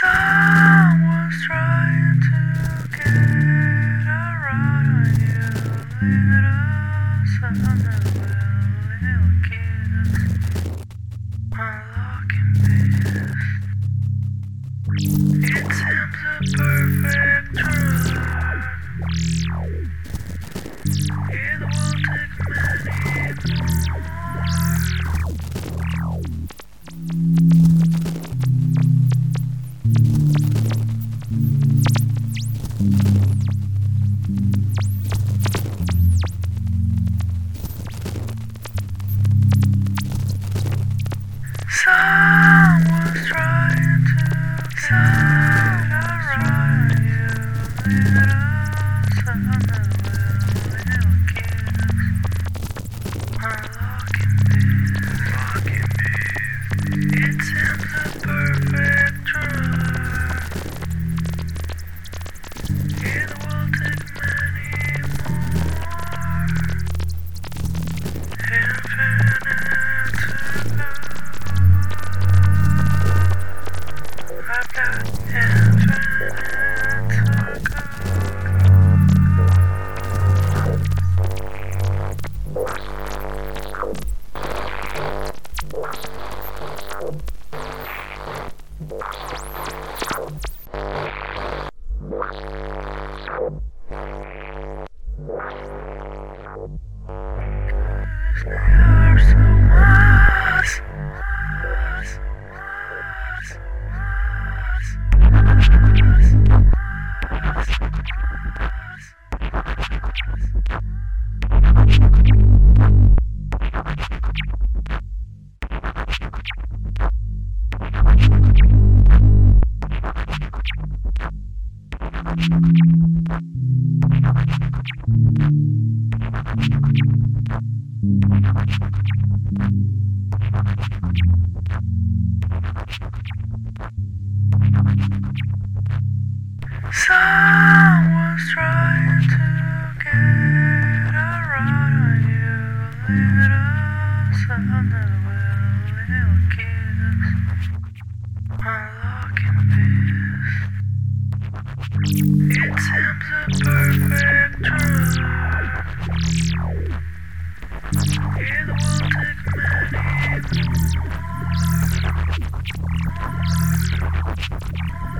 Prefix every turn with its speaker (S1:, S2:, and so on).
S1: Someone's trying to get around on you. Little son of little kids unlocking this. It seems a perfect drug. It will take many Someone's trying to get around you. Little son of little kids unlocking this. It seems a perfect drug. It will take many more infinite to go. I've got infinite to go. You're so much. Someone's trying to get around on you. Little son of little kids unlocking this. It seems a perfect drug. It will take many more